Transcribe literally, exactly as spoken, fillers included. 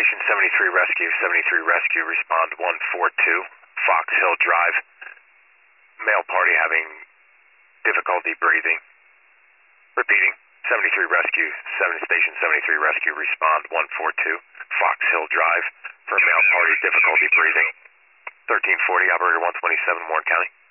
Station seventy-three Rescue, seventy-three Rescue, respond one four two, Fox Hill Drive. Male party having difficulty breathing. Repeating, seventy-three Rescue, seven Station seventy-three Rescue, respond one four two, Fox Hill Drive for male party difficulty breathing. thirteen forty, operator one twenty-seven, Warren County.